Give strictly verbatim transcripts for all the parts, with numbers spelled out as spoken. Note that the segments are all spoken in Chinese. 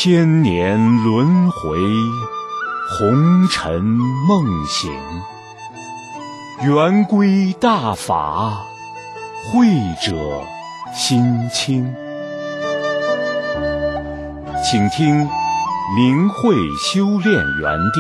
千年轮回，红尘梦醒，圆规大法，慧者心清。请听明慧修炼园地。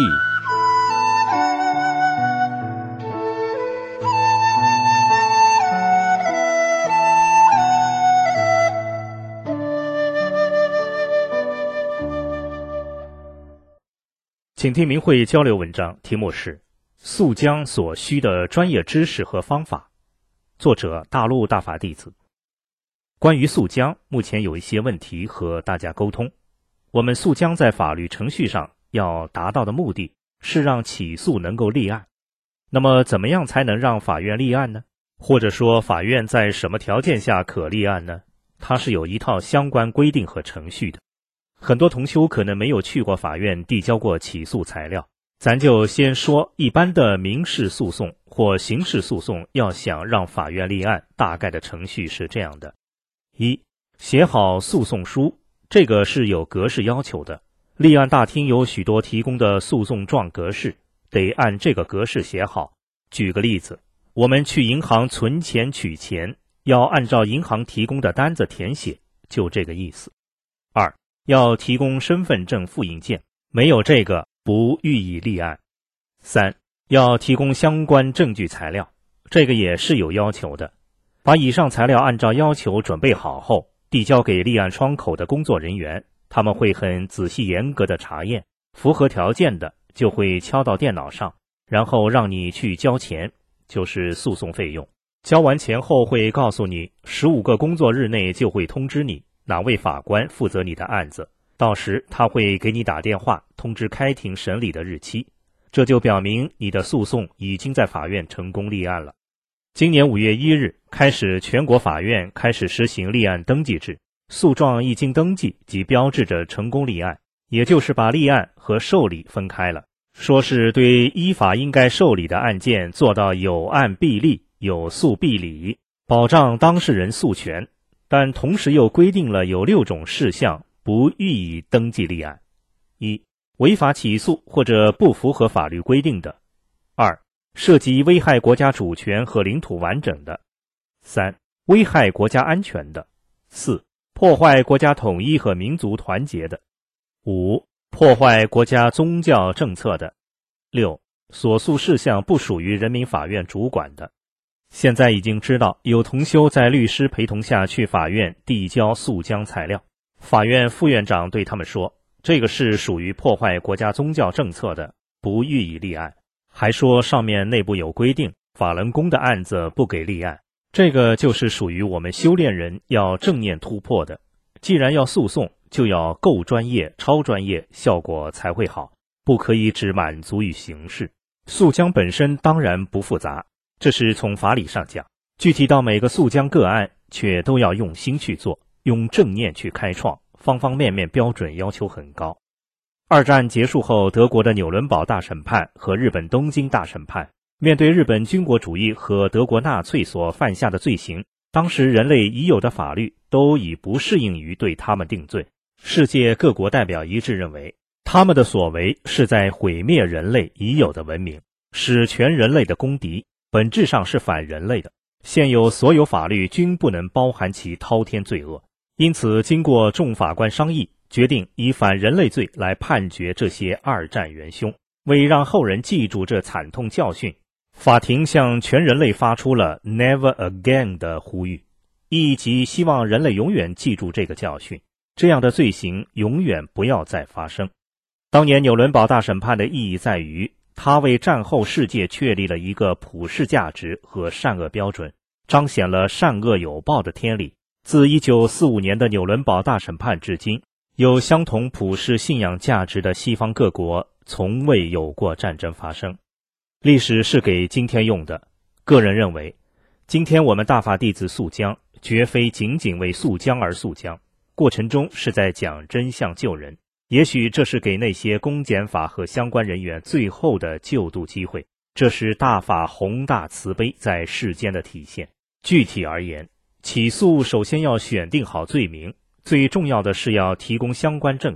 请听明慧交流文章，题目是速将所需的专业知识和方法，作者大陆大法弟子。关于速将，目前有一些问题和大家沟通。我们速将在法律程序上要达到的目的是让起诉能够立案。那么怎么样才能让法院立案呢？或者说法院在什么条件下可立案呢？它是有一套相关规定和程序的。很多同修可能没有去过法院递交过起诉材料，咱就先说一般的民事诉讼或刑事诉讼要想让法院立案，大概的程序是这样的：一、写好诉讼书，这个是有格式要求的。立案大厅有许多提供的诉讼状格式，得按这个格式写好。举个例子，我们去银行存钱取钱，要按照银行提供的单子填写，就这个意思。二、要提供身份证复印件，没有这个不予以立案。三、要提供相关证据材料，这个也是有要求的。把以上材料按照要求准备好后，递交给立案窗口的工作人员，他们会很仔细严格的查验，符合条件的就会敲到电脑上，然后让你去交钱，就是诉讼费用。交完钱后会告诉你，十五个工作日内就会通知你哪位法官负责你的案子，到时他会给你打电话通知开庭审理的日期，这就表明你的诉讼已经在法院成功立案了。今年五月一日开始，全国法院开始实行立案登记制，诉状一经登记即标志着成功立案，也就是把立案和受理分开了，说是对依法应该受理的案件做到有案必立，有诉必理，保障当事人诉权，但同时又规定了有六种事项不予以登记立案：一、违法起诉或者不符合法律规定的；二、涉及危害国家主权和领土完整的；三、危害国家安全的；四、破坏国家统一和民族团结的；五、破坏国家宗教政策的；六、所诉事项不属于人民法院主管的。现在已经知道有同修在律师陪同下去法院递交诉将材料，法院副院长对他们说，这个是属于破坏国家宗教政策的，不予以立案，还说上面内部有规定，法轮功的案子不给立案。这个就是属于我们修炼人要正念突破的，既然要诉讼，就要够专业超专业，效果才会好，不可以只满足于形式。诉将本身当然不复杂，这是从法理上讲，具体到每个诉将个案却都要用心去做，用正念去开创，方方面面标准要求很高。二战结束后，德国的纽伦堡大审判和日本东京大审判，面对日本军国主义和德国纳粹所犯下的罪行，当时人类已有的法律都已不适应于对他们定罪。世界各国代表一致认为，他们的所为是在毁灭人类已有的文明，使全人类的公敌，本质上是反人类的。现有所有法律均不能包含其滔天罪恶，因此经过众法官商议，决定以反人类罪来判决这些二战元凶。为让后人记住这惨痛教训，法庭向全人类发出了 Never Again 的呼吁，意义即希望人类永远记住这个教训，这样的罪行永远不要再发生。当年纽伦堡大审判的意义在于，它为战后世界确立了一个普世价值和善恶标准，彰显了善恶有报的天理。自一九四五年的纽伦堡大审判至今，有相同普世信仰价值的西方各国从未有过战争发生。历史是给今天用的，个人认为，今天我们大法弟子诉将，绝非仅仅为诉将而诉将，过程中是在讲真相救人。也许这是给那些公检法和相关人员最后的救度机会，这是大法宏大慈悲在世间的体现。具体而言，起诉首先要选定好罪名，最重要的是要提供相关证据，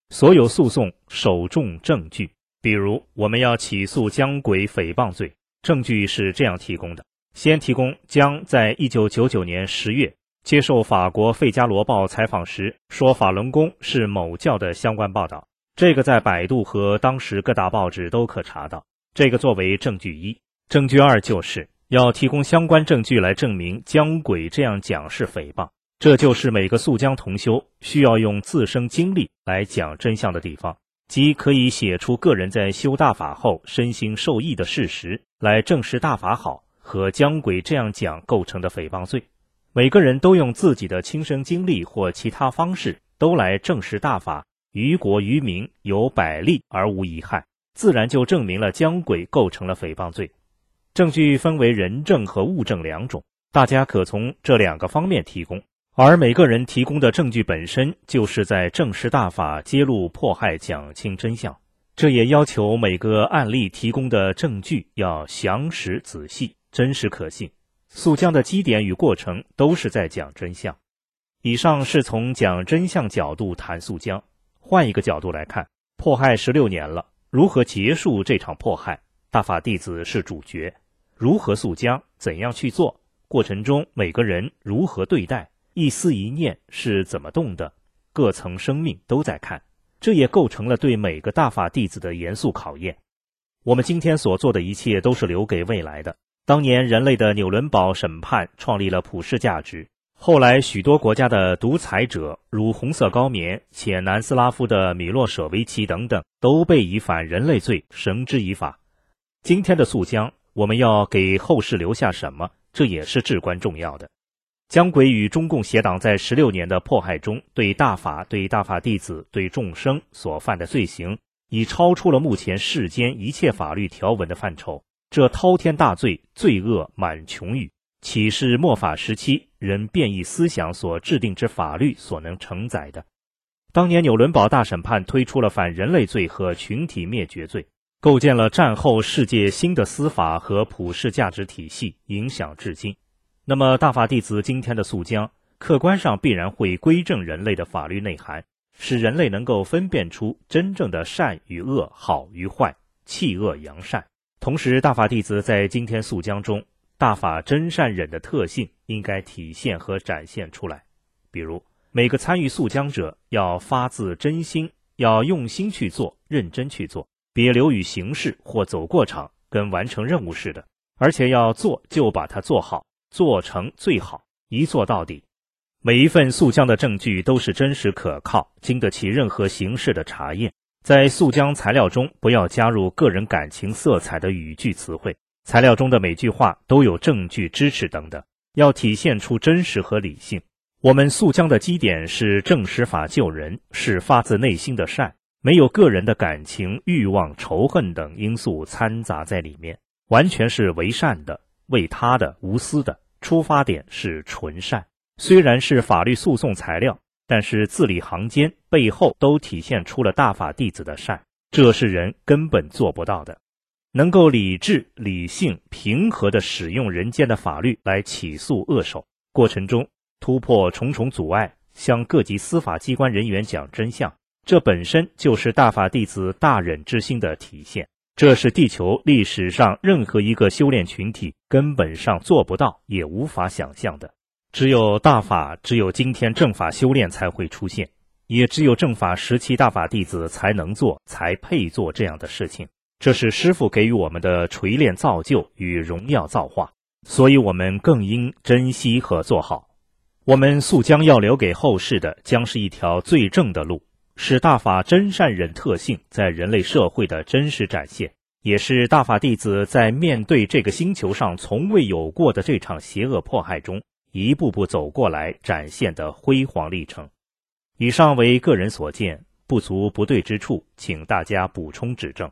所有诉讼首重证据。比如我们要起诉姜轨诽谤罪，证据是这样提供的：先提供姜在一九九九年十月接受法国《费加罗报》采访时说法轮功是某教的相关报道，这个在百度和当时各大报纸都可查到，这个作为证据一。证据二就是要提供相关证据来证明姜轨这样讲是诽谤，这就是每个诉姜同修需要用自身经历来讲真相的地方，即可以写出个人在修大法后身心受益的事实，来证实大法好和姜轨这样讲构成的诽谤罪。每个人都用自己的亲身经历或其他方式都来证实大法于国于民有百利而无一害，自然就证明了姜轨构成了诽谤罪。证据分为人证和物证两种，大家可从这两个方面提供，而每个人提供的证据本身就是在证实大法、揭露迫害、讲清真相。这也要求每个案例提供的证据要详实仔细、真实可信。诉姜的基点与过程都是在讲真相。以上是从讲真相角度谈诉姜，换一个角度来看，迫害十六年了，如何结束这场迫害？大法弟子是主角。如何诉姜，怎样去做，过程中每个人如何对待，一思一念是怎么动的，各层生命都在看，这也构成了对每个大法弟子的严肃考验。我们今天所做的一切都是留给未来的。当年人类的纽伦堡审判创立了普世价值，后来许多国家的独裁者如红色高棉、且南斯拉夫的米洛舍维奇等等，都被以反人类罪绳之以法。今天的诉姜，我们要给后世留下什么？这也是至关重要的。姜轨与中共邪党在十六年的迫害中，对大法、对大法弟子、对众生所犯的罪行，已超出了目前世间一切法律条文的范畴。这滔天大罪，罪恶满穹宇，岂是末法时期人变异思想所制定之法律所能承载的？当年纽伦堡大审判推出了反人类罪和群体灭绝罪，构建了战后世界新的司法和普世价值体系，影响至今。那么大法弟子今天的诉姜，客观上必然会规正人类的法律内涵，使人类能够分辨出真正的善与恶、好与坏、弃恶扬善。同时大法弟子在今天诉姜中，大法真善忍的特性应该体现和展现出来。比如每个参与诉姜者要发自真心，要用心去做，认真去做，别流于形式或走过场，跟完成任务似的，而且要做就把它做好，做成最好，一做到底。每一份诉姜的证据都是真实可靠，经得起任何形式的查验。在诉姜材料中不要加入个人感情色彩的语句词汇，材料中的每句话都有证据支持等等，要体现出真实和理性。我们诉姜的基点是正实法救人，是发自内心的善，没有个人的感情、欲望、仇恨等因素掺杂在里面，完全是为善的、为他的、无私的，出发点是纯善。虽然是法律诉讼材料，但是字里行间背后都体现出了大法弟子的善，这是人根本做不到的。能够理智、理性、平和地使用人间的法律来起诉恶手，过程中突破重重阻碍，向各级司法机关人员讲真相，这本身就是大法弟子大忍之心的体现。这是地球历史上任何一个修炼群体根本上做不到也无法想象的。只有大法，只有今天正法修炼才会出现，也只有正法时期大法弟子才能做，才配做这样的事情。这是师父给予我们的锤炼造就与荣耀造化，所以我们更应珍惜和做好。我们诉姜要留给后世的，将是一条最正的路，是大法真善忍特性在人类社会的真实展现，也是大法弟子在面对这个星球上从未有过的这场邪恶迫害中一步步走过来展现的辉煌历程。以上为个人所见，不足不对之处，请大家补充指正。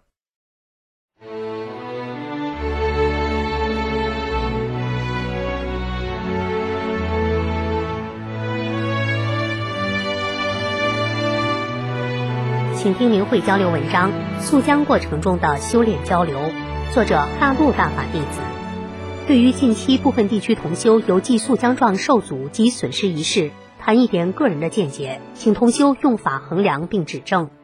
请听明慧交流文章《诉姜过程中的修炼交流》，作者大陆大法弟子。对于近期部分地区同修邮寄诉姜状受阻及损失一事，谈一点个人的见解，请同修用法衡量并指正。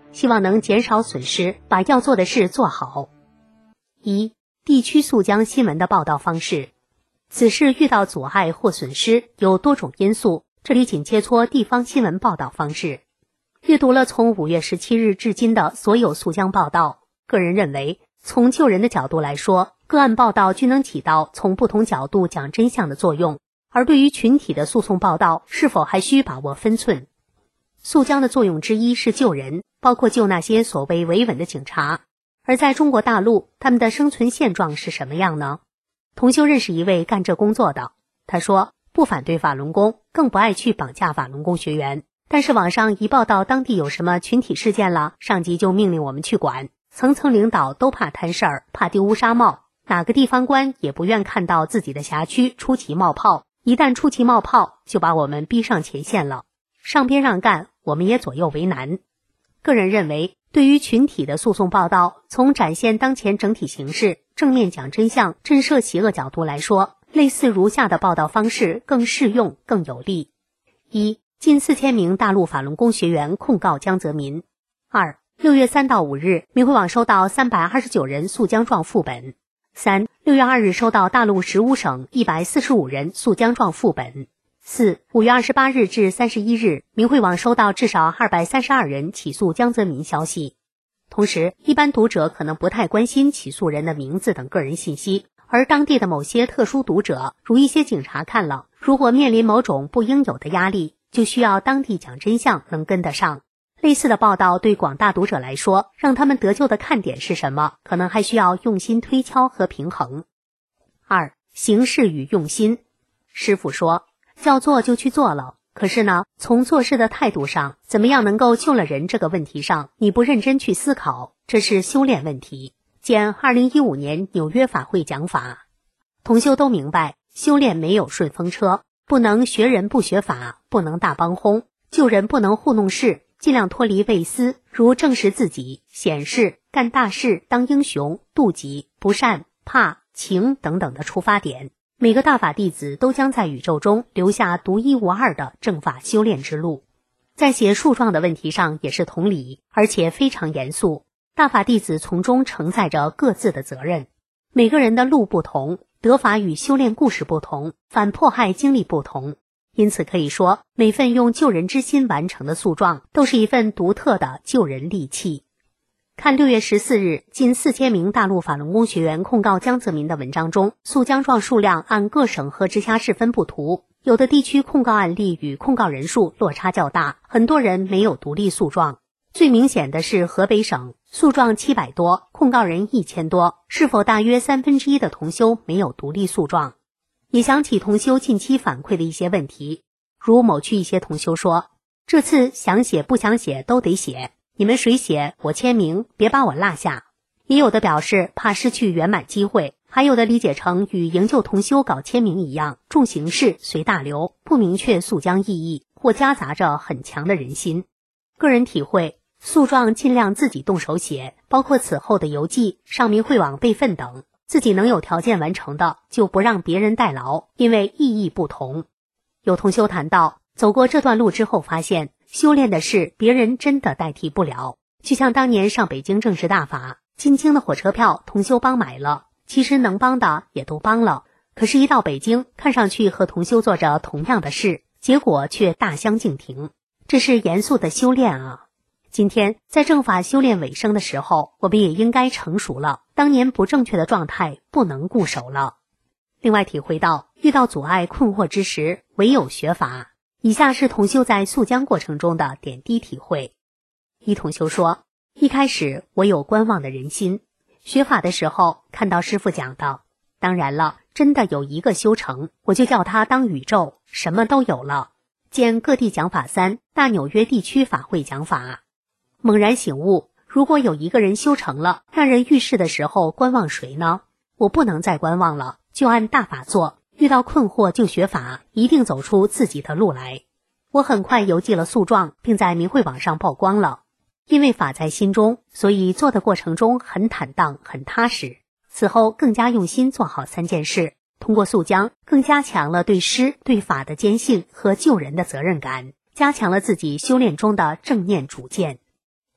希望能减少损失，把要做的事做好。一、地区溯江新闻的报道方式。此事遇到阻碍或损失有多种因素，这里仅切磋地方新闻报道方式。阅读了从五月十七日至今的所有溯江报道，个人认为，从救人的角度来说，个案报道均能起到从不同角度讲真相的作用，而对于群体的诉讼报道，是否还需把握分寸。溯江的作用之一是救人，包括救那些所谓维稳的警察。而在中国大陆，他们的生存现状是什么样呢？同修认识一位干这工作的，他说不反对法轮功，更不爱去绑架法轮功学员，但是网上一报道当地有什么群体事件了，上级就命令我们去管，层层领导都怕摊事儿，怕丢乌纱帽，哪个地方官也不愿看到自己的辖区出奇冒泡，一旦出奇冒泡，就把我们逼上前线了，上边让干，我们也左右为难。个人认为，对于群体的诉讼报道，从展现当前整体形势、正面讲真相、震慑邪恶角度来说，类似如下的报道方式更适用、更有利。一、近四千名大陆法轮功学员控告江泽民。二、六月三到五日，明慧网收到三百二十九人诉江状副本。三、六月二日收到大陆十五省一百四十五人诉江状副本。四、五月二十八日至三十一日，明慧网收到至少二百三十二人起诉江泽民消息。同时，一般读者可能不太关心起诉人的名字等个人信息，而当地的某些特殊读者，如一些警察看了，如果面临某种不应有的压力，就需要当地讲真相能跟得上。类似的报道对广大读者来说，让他们得救的看点是什么，可能还需要用心推敲和平衡。二、形式与用心。师父说，要做就去做了，可是呢，从做事的态度上，怎么样能够救了人这个问题上，你不认真去思考，这是修炼问题。见二零一五年纽约法会讲法。同修都明白，修炼没有顺风车，不能学人不学法，不能大帮轰，救人不能糊弄事，尽量脱离畏思，如正视自己、显示、干大事、当英雄、妒忌、不善、怕、情等等的出发点。每个大法弟子都将在宇宙中留下独一无二的正法修炼之路。在写诉状的问题上也是同理，而且非常严肃。大法弟子从中承载着各自的责任。每个人的路不同，得法与修炼故事不同，反迫害经历不同。因此可以说，每份用救人之心完成的诉状，都是一份独特的救人利器。看六月十四日近四千名大陆法轮功学员控告江泽民的文章中，诉江状数量按各省和直辖市分布图，有的地区控告案例与控告人数落差较大，很多人没有独立诉状。最明显的是河北省，诉状七百多，控告人一千多，是否大约三分之一的同修没有独立诉状？也想起同修近期反馈的一些问题，如某区一些同修说，这次想写不想写都得写，你们谁写我签名，别把我落下。也有的表示怕失去圆满机会，还有的理解成与营救同修搞签名一样，重形式随大流，不明确诉江意义，或夹杂着很强的人心。个人体会，诉状尽量自己动手写，包括此后的邮寄、上明慧网备份等，自己能有条件完成的，就不让别人代劳，因为意义不同。有同修谈到，走过这段路之后发现，修炼的事别人真的代替不了。就像当年上北京正式大法，进京的火车票同修帮买了，其实能帮的也都帮了，可是一到北京，看上去和同修做着同样的事，结果却大相径庭。这是严肃的修炼啊！今天在正法修炼尾声的时候，我们也应该成熟了，当年不正确的状态不能固守了。另外体会到，遇到阻碍困惑之时，唯有学法。以下是同修在溯江过程中的点滴体会。一同修说，一开始我有观望的人心，学法的时候看到师父讲的，当然了，真的有一个修成，我就叫他当宇宙，什么都有了。见各地讲法三，大纽约地区法会讲法。猛然醒悟，如果有一个人修成了，让人遇事的时候观望谁呢？我不能再观望了，就按大法做，遇到困惑就学法，一定走出自己的路来。我很快邮寄了诉状，并在明慧网上曝光了。因为法在心中，所以做的过程中很坦荡，很踏实。此后更加用心做好三件事，通过溯江，更加强了对师对法的坚信和救人的责任感，加强了自己修炼中的正念主见。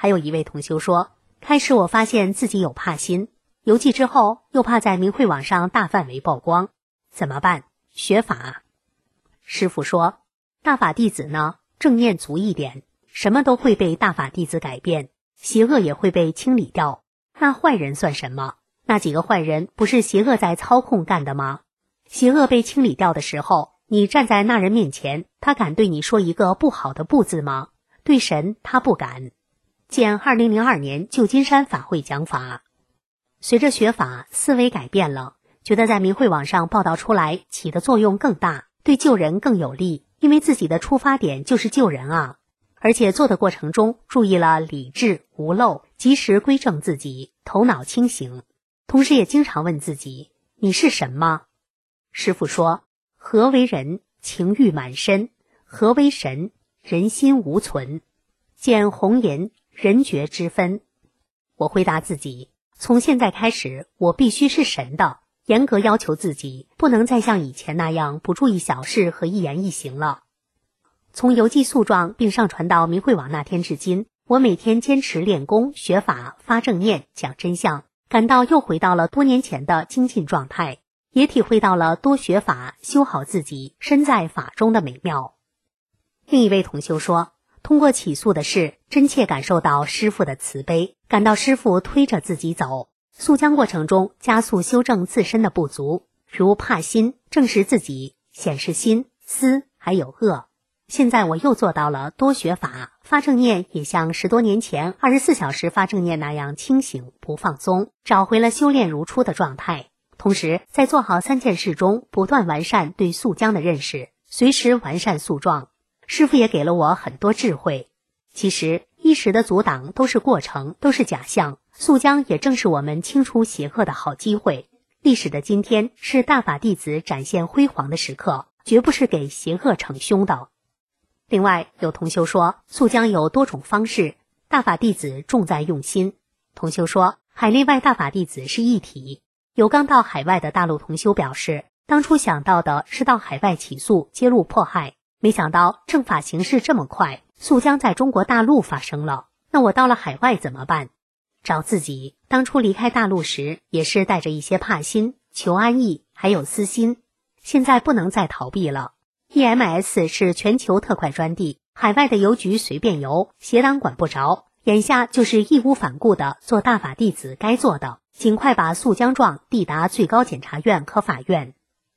还有一位同修说，开始我发现自己有怕心，邮寄之后又怕在明慧网上大范围曝光，怎么办？学法。师父说，大法弟子呢，正念足一点，什么都会被大法弟子改变，邪恶也会被清理掉。那坏人算什么？那几个坏人不是邪恶在操控干的吗？邪恶被清理掉的时候，你站在那人面前，他敢对你说一个不好的不字吗？对神他不敢。见二零零二年旧金山法会讲法，随着学法，思维改变了，觉得在明慧网上报道出来起的作用更大，对救人更有利，因为自己的出发点就是救人啊。而且做的过程中注意了理智无漏，及时归正自己，头脑清醒，同时也经常问自己，你是神吗？师父说，何为人？情欲满身。何为神？人心无存。见红颜人觉之分。我回答自己，从现在开始，我必须是神的，严格要求自己，不能再像以前那样不注意小事和一言一行了。从邮寄诉状并上传到明慧网那天至今，我每天坚持练功、学法、发正念、讲真相，感到又回到了多年前的精进状态，也体会到了多学法、修好自己、身在法中的美妙。另一位同修说，通过起诉的事，真切感受到师父的慈悲，感到师父推着自己走，诉将过程中加速修正自身的不足，如怕心，证实自己，显示心、思还有恶。现在我又做到了多学法，发正念也像十多年前二十四小时发正念那样清醒不放松，找回了修炼如初的状态。同时在做好三件事中不断完善对诉将的认识，随时完善诉状。师父也给了我很多智慧。其实一时的阻挡都是过程，都是假象，诉将也正是我们清除邪恶的好机会。历史的今天是大法弟子展现辉煌的时刻，绝不是给邪恶逞凶的。另外有同修说，诉将有多种方式，大法弟子重在用心。同修说，海内外大法弟子是一体。有刚到海外的大陆同修表示，当初想到的是到海外起诉揭露迫害，没想到正法形势这么快，诉将在中国大陆发生了，那我到了海外怎么办？找自己，当初离开大陆时也是带着一些怕心、求安逸还有私心，现在不能再逃避了。E M S 是全球特快专递，海外的邮局随便邮，邪党管不着。眼下就是义无反顾地做大法弟子该做的，尽快把诉将状递达最高检察院和法院。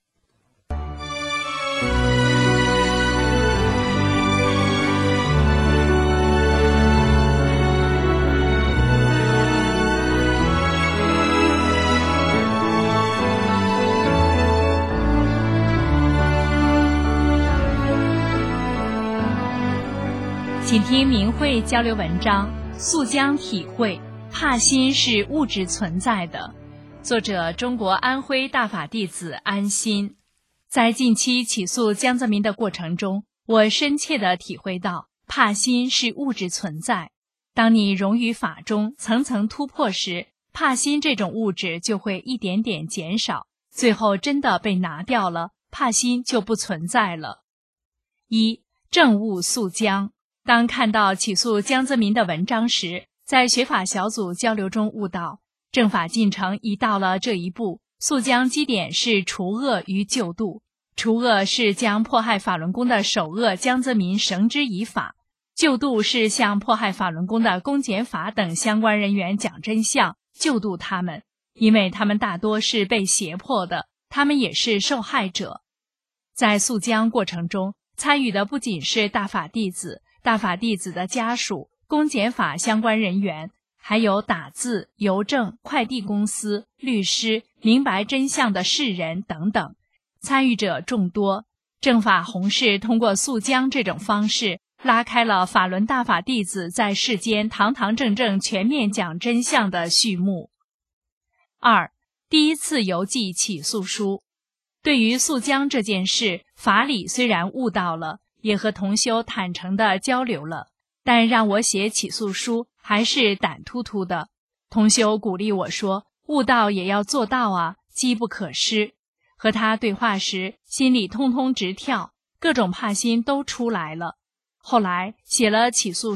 请听明慧交流文章，诉将体会，怕心是物质存在的。作者中国安徽大法弟子安心。在近期起诉江泽民的过程中，我深切地体会到，怕心是物质存在。当你融于法中，层层突破时，怕心这种物质就会一点点减少，最后真的被拿掉了，怕心就不存在了。一、证悟诉将。当看到起诉江泽民的文章时，在学法小组交流中悟到，正法进程已到了这一步，诉将基点是除恶与救度。除恶是将迫害法轮功的首恶江泽民绳之以法，救度是向迫害法轮功的公检法等相关人员讲真相，救度他们，因为他们大多是被胁迫的，他们也是受害者。在诉将过程中，参与的不仅是大法弟子、大法弟子的家属、公检法相关人员，还有打字、邮政、快递公司、律师、明白真相的世人等等，参与者众多。正法弘誓通过诉将这种方式，拉开了法轮大法弟子在世间堂堂正正全面讲真相的序幕。二、第一次邮寄起诉书。对于诉将这件事，法理虽然悟到了，也和同修坦诚地交流了，但让我写起诉书还是胆突突的。同修鼓励我说，悟到也要做到啊，机不可失。和他对话时，心里通通直跳，各种怕心都出来了。后来写了起诉书，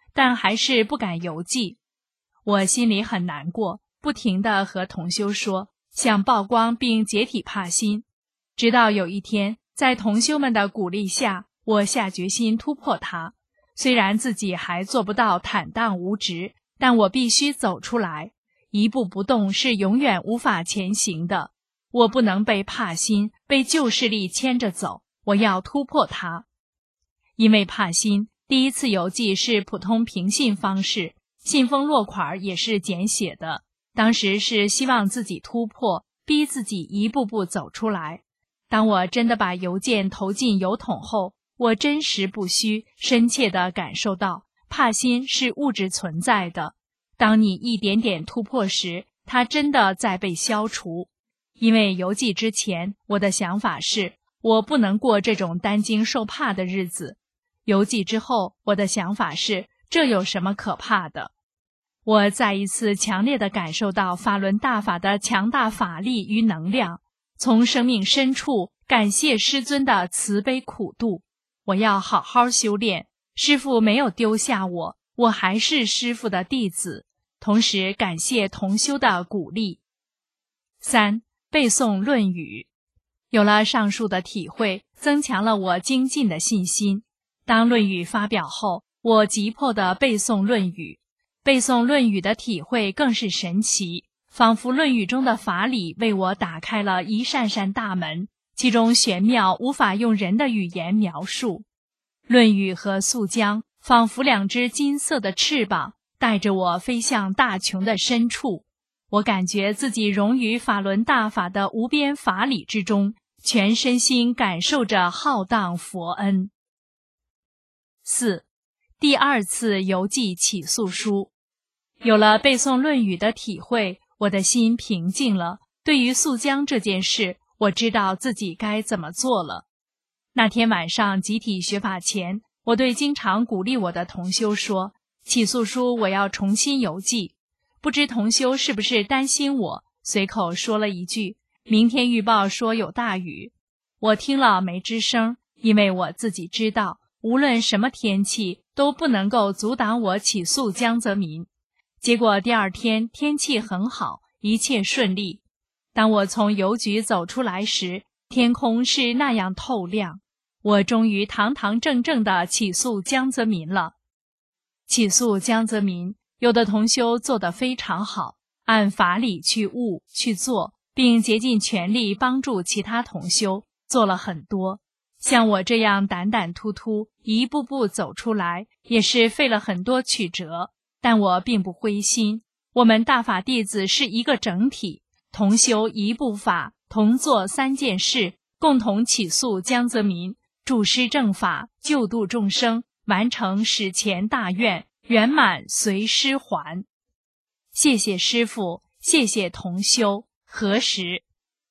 但还是不敢邮寄。我心里很难过，不停地和同修说，想曝光并解体帕心。直到有一天，在同修们的鼓励下，我下决心突破它。虽然自己还做不到坦荡无执，但我必须走出来。一步不动是永远无法前行的。我不能被帕心、被旧势力牵着走，我要突破它。因为帕心，第一次邮寄是普通平信方式，信封落款也是简写的。当时是希望自己突破，逼自己一步步走出来。当我真的把邮件投进邮筒后，我真实不虚、深切地感受到，帕心是物质存在的。当你一点点突破时，它真的在被消除。因为邮寄之前，我的想法是，我不能过这种担惊受怕的日子。邮寄之后，我的想法是，这有什么可怕的？我再一次强烈地感受到法轮大法的强大法力与能量，从生命深处感谢师尊的慈悲苦度。我要好好修炼，师父没有丢下我，我还是师父的弟子，同时感谢同修的鼓励。三、背诵《论语》。有了上述的体会，增强了我精进的信心。当《论语》发表后，我急迫地背诵《论语》。背诵《论语》的体会更是神奇，仿佛《论语》中的法理为我打开了一扇扇大门，其中玄妙无法用人的语言描述。《论语》和宿江仿佛两只金色的翅膀，带着我飞向大穹的深处。我感觉自己融于法轮大法的无边法理之中，全身心感受着浩荡佛恩。四、第二次邮寄起诉书。有了背诵《论语》的体会，我的心平静了。对于宿江这件事，我知道自己该怎么做了。那天晚上集体学法前，我对经常鼓励我的同修说，起诉书我要重新邮寄。不知同修是不是担心我，随口说了一句，明天预报说有大雨。我听了没吱声，因为我自己知道，无论什么天气都不能够阻挡我起诉江泽民。结果第二天天气很好，一切顺利。当我从邮局走出来时，天空是那样透亮，我终于堂堂正正地起诉江泽民了。起诉江泽民，有的同修做得非常好，按法理去悟去做，并竭尽全力帮助其他同修，做了很多。像我这样胆胆突突一步步走出来，也是费了很多曲折，但我并不灰心。我们大法弟子是一个整体，同修一部法，同做三件事，共同起诉江泽民，助师正法，救度众生，完成史前大愿，圆满随师还。谢谢师父，谢谢同修，何时？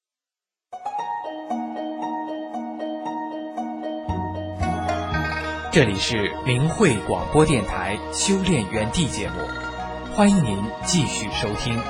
这里是明慧广播电台修炼园地节目，欢迎您继续收听。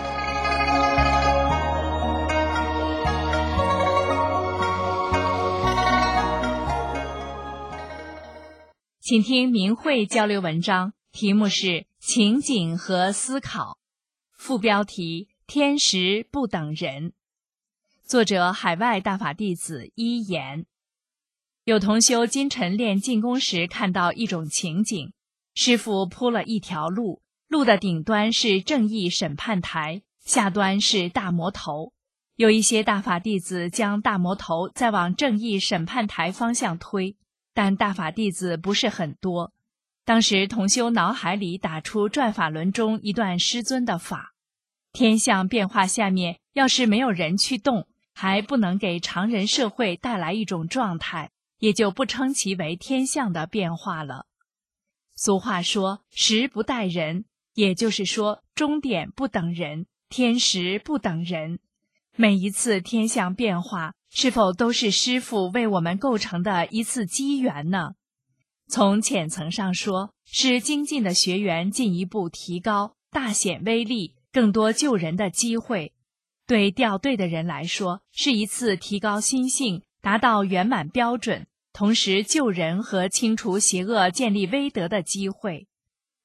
请听明慧交流文章，题目是情景和思考，副标题天时不等人，作者海外大法弟子一言。有同修金晨练进宫时看到一种情景，师父铺了一条路，路的顶端是正义审判台，下端是大魔头。有一些大法弟子将大魔头再往正义审判台方向推，但大法弟子不是很多。当时同修脑海里打出转法轮中一段师尊的法：天象变化下面，要是没有人去动，还不能给常人社会带来一种状态，也就不称其为天象的变化了。俗话说时不待人，也就是说终点不等人，天时不等人。每一次天象变化，是否都是师父为我们构成的一次机缘呢？从浅层上说，是精进的学员进一步提高，大显威力，更多救人的机会。对掉队的人来说，是一次提高心性，达到圆满标准，同时救人和清除邪恶、建立威德的机会。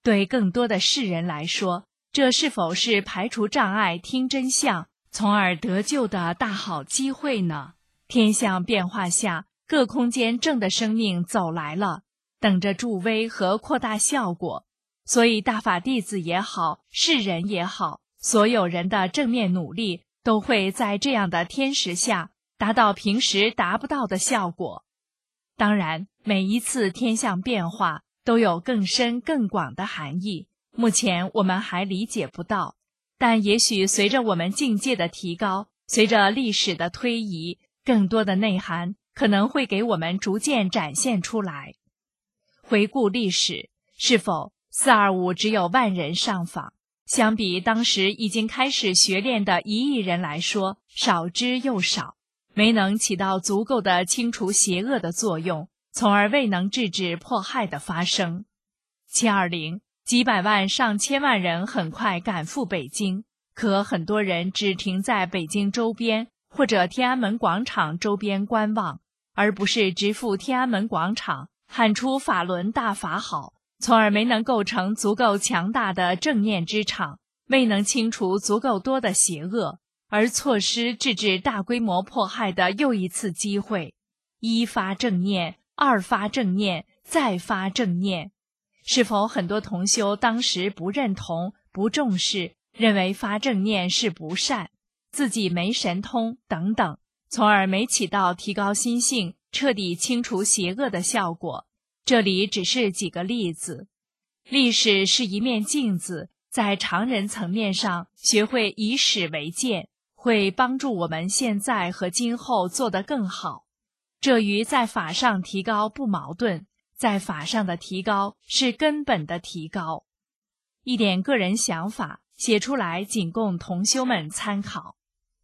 对更多的世人来说，这是否是排除障碍、听真相，从而得救的大好机会呢？天象变化下，各空间正的生命走来了，等着助威和扩大效果。所以大法弟子也好，世人也好，所有人的正面努力都会在这样的天时下达到平时达不到的效果。当然，每一次天象变化都有更深更广的含义，目前我们还理解不到，但也许随着我们境界的提高，随着历史的推移，更多的内涵可能会给我们逐渐展现出来。回顾历史，是否四二五只有万人上访，相比当时已经开始学练的一亿人来说，少之又少，没能起到足够的清除邪恶的作用，从而未能制止迫害的发生。七二零，几百万上千万人很快赶赴北京，可很多人只停在北京周边或者天安门广场周边观望，而不是直赴天安门广场喊出法轮大法好，从而没能构成足够强大的正念之场，未能清除足够多的邪恶，而错失制止大规模迫害的又一次机会。一发正念，二发正念，再发正念。是否很多同修当时不认同、不重视，认为发正念是不善，自己没神通等等，从而没起到提高心性、彻底清除邪恶的效果？这里只是几个例子。历史是一面镜子，在常人层面上学会以史为鉴，会帮助我们现在和今后做得更好。这与在法上提高不矛盾，在法上的提高是根本的提高。一点个人想法写出来，仅供同修们参考。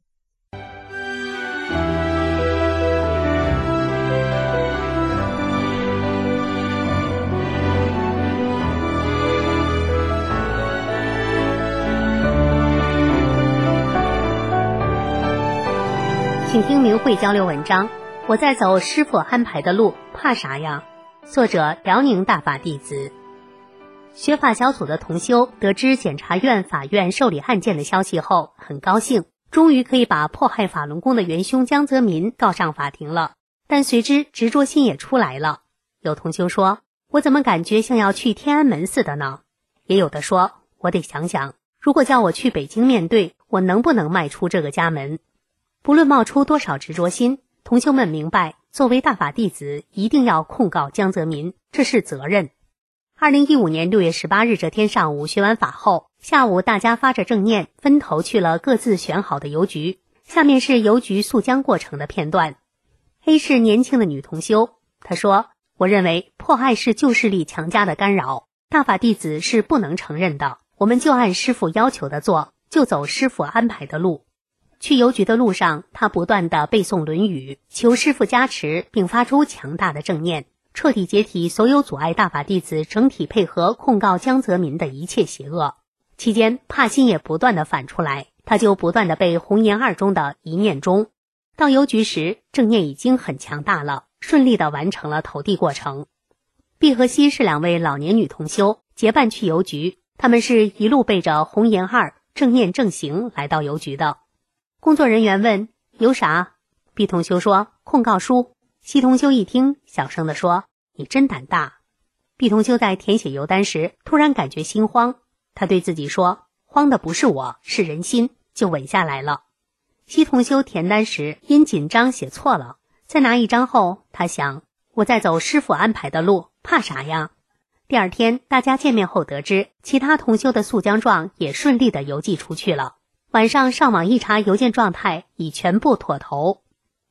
请听明慧交流文章，我在走师父安排的路，怕啥呀？作者辽宁大法弟子。学法小组的同修得知检察院、法院受理案件的消息后，很高兴，终于可以把迫害法轮功的元凶江泽民告上法庭了。但随之执着心也出来了。有同修说，我怎么感觉像要去天安门似的呢？也有的说，我得想想，如果叫我去北京面对，我能不能迈出这个家门？不论冒出多少执着心，同修们明白，作为大法弟子，一定要控告江泽民，这是责任。二零一五年六月十八日这天上午学完法后，下午大家发着正念，分头去了各自选好的邮局。下面是邮局诉江过程的片段。A 是年轻的女同修，她说，我认为迫害是旧势力强加的干扰，大法弟子是不能承认的，我们就按师父要求的做，就走师父安排的路。去邮局的路上，他不断地背诵《论语》，求师父加持，并发出强大的正念，彻底解体所有阻碍大法弟子整体配合控告江泽民的一切邪恶。期间，帕心也不断地反出来，他就不断地背红颜二中的一念中。到邮局时，正念已经很强大了，顺利地完成了投递过程。毕和西是两位老年女同修，结伴去邮局，他们是一路背着红颜二、正念正行来到邮局的。工作人员问，有啥？毕同修说，控告书。西同修一听，小声地说，你真胆大。毕同修在填写邮单时，突然感觉心慌，他对自己说，慌的不是我，是人心，就稳下来了。西同修填单时，因紧张写错了，再拿一张后，他想，我在走师父安排的路，怕啥呀？第二天，大家见面后得知，其他同修的诉江状也顺利地邮寄出去了。晚上上网一查邮件状态，已全部妥投。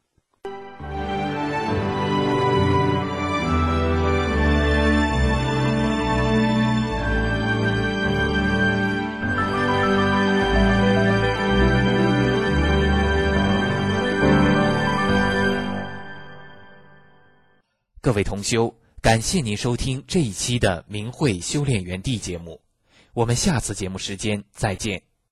各位同修，感谢您收听这一期的明慧修炼园地节目，我们下次节目时间再见。